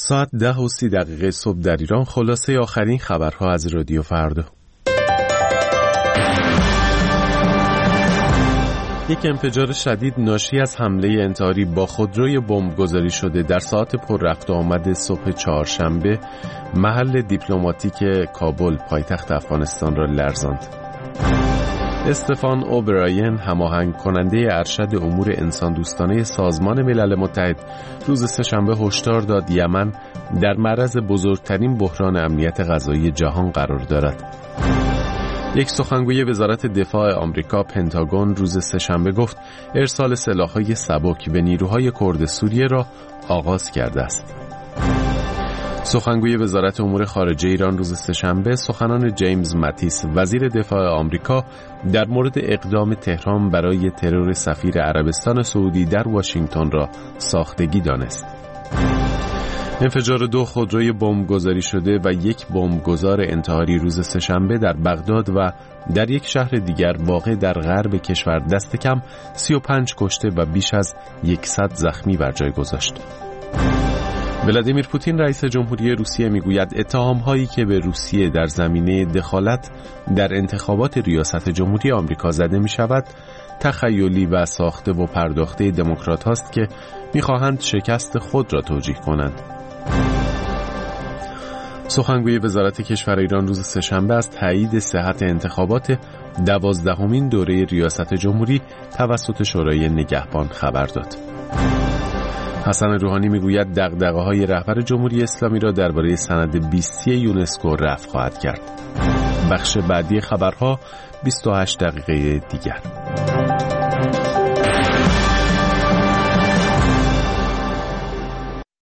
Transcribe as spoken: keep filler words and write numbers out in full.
ساعت ده و سی دقیقه صبح در ایران. خلاصه آخرین خبرها از رادیو فردا. یک انفجار شدید ناشی از حمله انتحاری با خودروی بمبگذاری شده در ساعت پر رفت و آمد صبح چهارشنبه محل دیپلماتیک کابل پایتخت افغانستان را لرزاند. استفان اوبراین، هماهنگ کننده ارشد امور انسان دوستانه سازمان ملل متحد، روز سه‌شنبه هشدار داد یمن در معرض بزرگترین بحران امنیت غذایی جهان قرار دارد. یک سخنگوی وزارت دفاع آمریکا پنتاگون روز سه‌شنبه گفت ارسال سلاح‌های سبک به نیروهای کرد سوریه را آغاز کرده است. سخنگوی وزارت امور خارجه ایران روز سه‌شنبه سخنان جیمز ماتیس، وزیر دفاع آمریکا، در مورد اقدام تهران برای ترور سفیر عربستان سعودی در واشنگتن را ساختگی دانست. انفجار دو خودروی بمبگذاری شده و یک بمبگذار انتحاری روز سه‌شنبه در بغداد و در یک شهر دیگر واقع در غرب کشور دست کم سی و پنج کشته و بیش از صد زخمی بر جای گذاشت. ولادیمیر پوتین رئیس جمهوری روسیه میگوید اتهام‌هایی که به روسیه در زمینه دخالت در انتخابات ریاست جمهوری آمریکا زده می‌شود تخیلی و ساخته و پرداخته دموکرات هاست که می‌خواهند شکست خود را توجیه کنند. سخنگوی وزارت کشور ایران روز سه‌شنبه از تایید صحت انتخابات دوازدهمین دوره ریاست جمهوری توسط شورای نگهبان خبر داد. حسن روحانی میگوید دغدغه‌های رهبر جمهوری اسلامی را درباره سند بیستی یونسکو رفع خواهد کرد. بخش بعدی خبرها بیست و هشت دقیقه دیگر.